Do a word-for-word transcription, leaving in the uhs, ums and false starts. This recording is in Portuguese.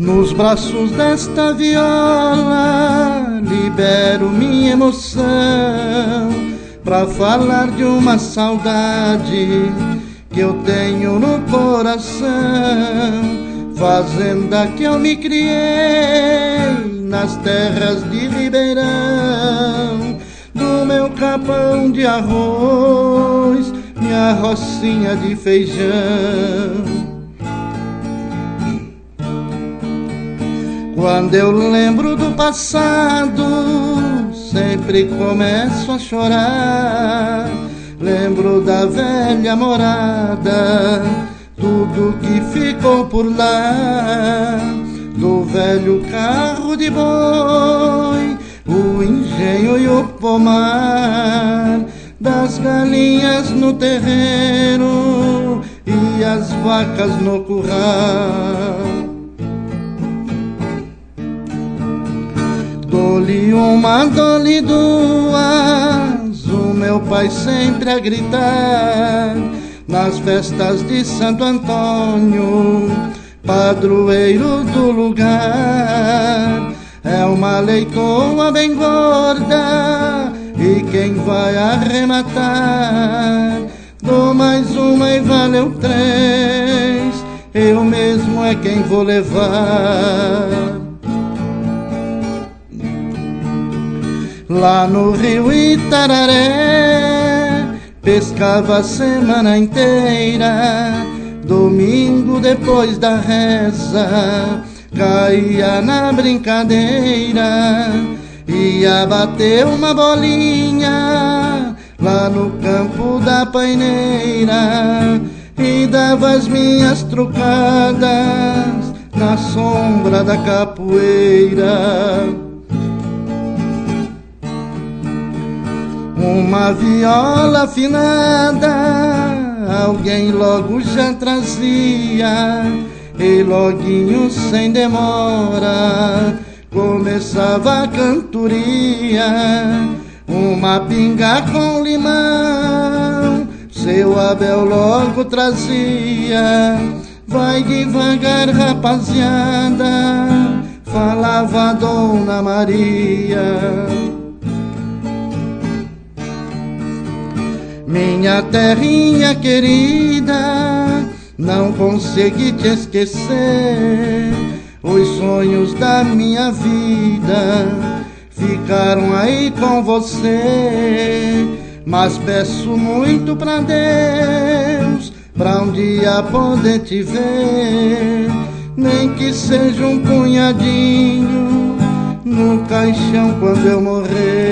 Nos braços desta viola libero minha emoção pra falar de uma saudade que eu tenho no coração. Fazenda que eu me criei nas terras de Ribeirão, do meu capão de arroz, minha rocinha de feijão. Quando eu lembro do passado, sempre começo a chorar. Lembro da velha morada, tudo que ficou por lá, do velho carro de boi, o engenho e o pomar, das galinhas no terreiro e as vacas no curral. Dou-lhe uma, dou-lhe duas, o meu pai sempre a gritar, nas festas de Santo Antônio, padroeiro do lugar. É uma leitoa bem gorda e quem vai arrematar, dou mais uma e valeu três, eu mesmo é quem vou levar. Lá no rio Itararé pescava a semana inteira, domingo depois da reza caía na brincadeira, ia bater uma bolinha lá no campo da paineira e dava as minhas trucadas na sombra da capoeira. Uma viola afinada alguém logo já trazia, e loguinho sem demora começava a cantoria. Uma pinga com limão seu Abel logo trazia. Vai devagar, rapaziada, falava a Dona Maria. Minha terrinha querida, não consegui te esquecer. Os sonhos da minha vida ficaram aí com você. Mas peço muito pra Deus, pra um dia poder te ver, nem que seja um punhadinho no caixão quando eu morrer.